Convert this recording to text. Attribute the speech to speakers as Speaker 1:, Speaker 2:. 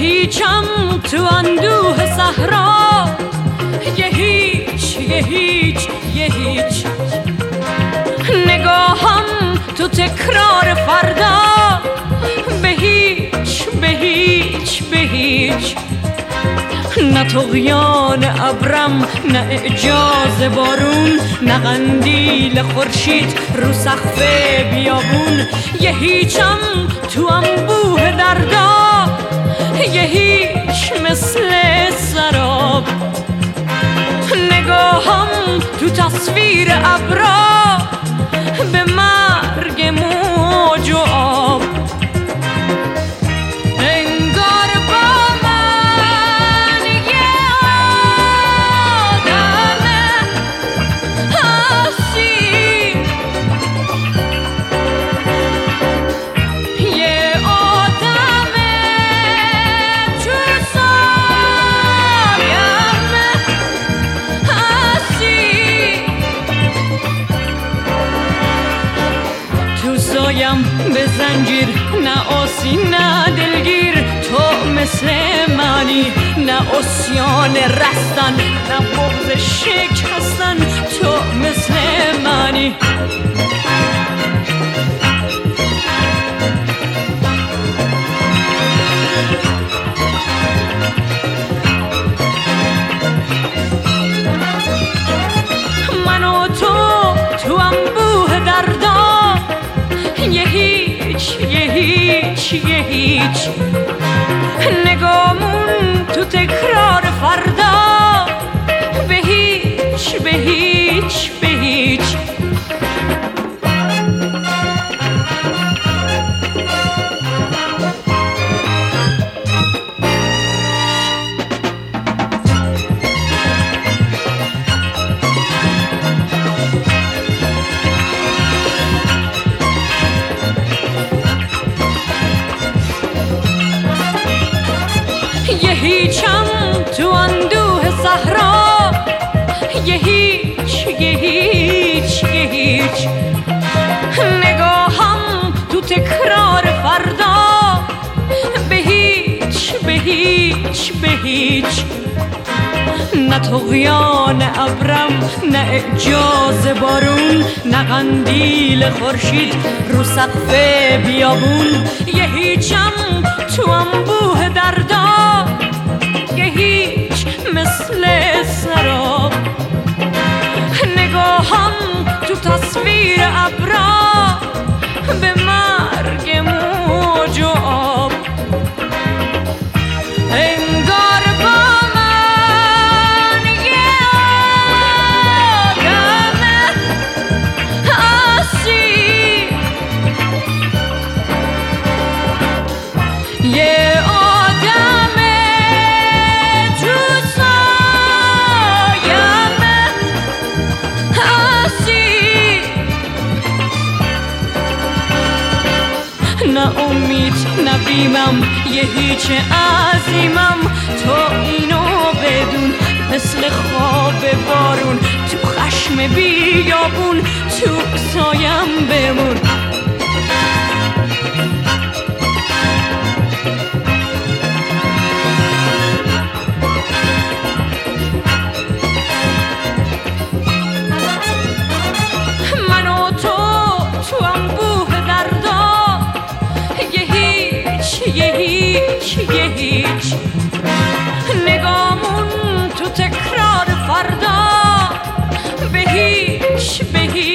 Speaker 1: هیچم تو اندوه صحرا، یه هیچ یه هیچ یه هیچ. نگاهم تو تکرار فردا، به هیچ به هیچ به هیچ. نه طغیان ابرم، نه اعجاز بارون، نه قندیل خورشید رو سقف بیابون. یه هیچم تو انبوه دردا، یه هیچ مثل سراب. نگاهم تو تصویر ابرا، به مرگ موج و آب. انگار با من یه آدم هستی، یه آدم تو سایم هستی. تو سایم به زنجیر، نه آسی نه دلگیر. تو مثل منی، نه عصیان رستن، نه بغض شکستن. تو مثل منی. من و تو انبوه دردا، یه هیچ یه هیچ یه هیچ. نگامون تو تکرار فردا، به هیچ به هیچ به هیچ. یه هیچم تو اندوه صحرا، یه هیچ یه هیچ یه هیچ. نگاهم تو تکرار فردا، به هیچ به هیچ به هیچ. نه طغیان ابرم، نه اعجاز بارون، نه قندیل خورشید رو سقف بیابون. یه هیچم تو انبوه دردا، یه هیچ مثل سراب. نگاهم تو تصویر ابرا، به مرگ موج و آب. انگار با من یه آدم هستی، یه آدم تو سایم هستی. نه امید نه بیمم، یه هیچ عظیمم. تو اینو بدون، مثل خواب بارون، تو خشم بیابون، تو سایم بمون. من و تو انبوه دردا، یه هیچ یه هیچ یه هیچ. نگامون تو تکرار فردا، به هیچ به هیچ